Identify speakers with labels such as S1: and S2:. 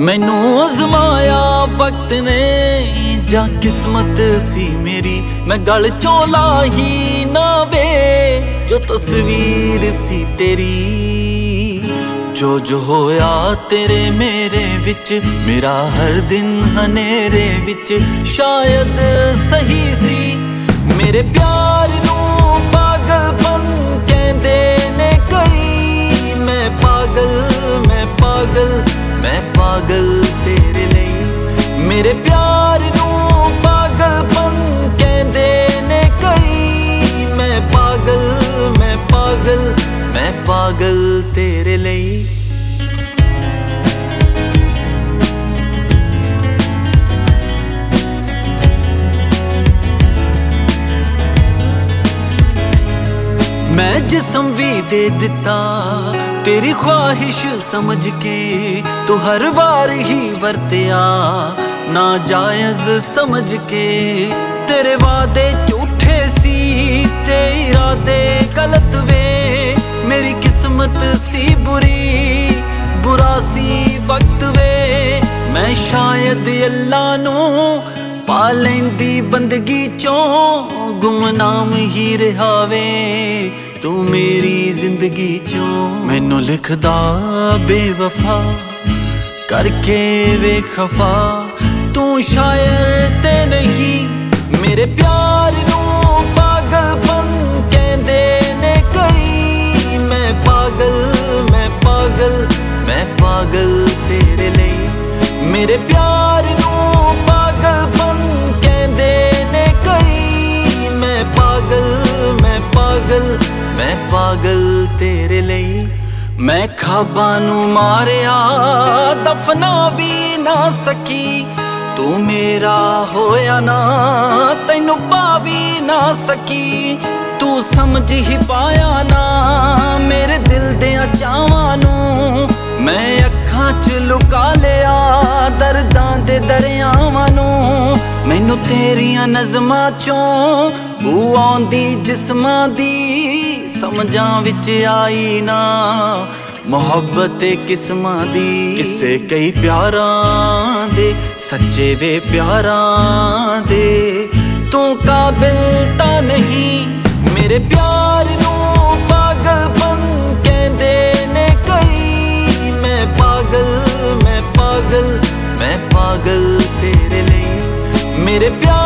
S1: मैनू आजमाया वक्त ने जा किस्मत सी मेरी, मैं गल चों ला ही ना वे जो तस्वीर सी तेरी। जो होया तेरे मेरे विच, मेरा हर दिन हनेरे विच शायद सही सी। मेरे प्यार नू पागलपन कहंदे ने कई, मैं पागल मैं पागल मैं पागल तेरे लिए। मेरे प्यार नू पागलपन कहंदे ने कई, मैं पागल मैं पागल मैं पागल तेरे लिए। मैं जिस्म भी दे दिता तेरी ख्वाहिश समझ के, तो हर बार ही वरत्या नाजायज समझ के। तेरे वादे झूठे सी ते इरादे गलत वे, मेरी किस्मत सी बुरी बुरा सी वक्त वे। मैं शायद अल्लाह नू पा लैंदी बंदगी चों, गुमनाम ही रहा वे तू मेरी जिंदगी चों। मैनू लिखदा बेवफा करके वे खफा, तू शायर ते नहीं। मेरे प्यार नू पागलपन कहंदे ने कई, मैं पागल मैं पागल मैं पागल तेरे लिए। मेरे प्यार नू पागलपन कहंदे ने कई, मैं पागल मैं पागल मैं पागल तेरे लिए। मैं ख्वाबां नू मारिया दफना भी ना सकी, तू मेरा होया ना तैनू पा भी ना सकी। तू समझ ही पाया ना मेरे दिल दे चावां नू, मैं अखां च लुका लिया दर्दां दे दरियावां नू। मैनू तेरियां नज़मां चों बू आउंदी जिस्मां दी, समझां विच आई ना मुहब्बत किस्मां दी। किस्से कई प्यारां दे सच्चे वे प्यारां दे, तू काबिल तां नहीं। मेरे प्यार नू पागलपन कहंदे ने कई, मैं पागल मैं पागल मैं पागल तेरे लिए। मेरे प्यार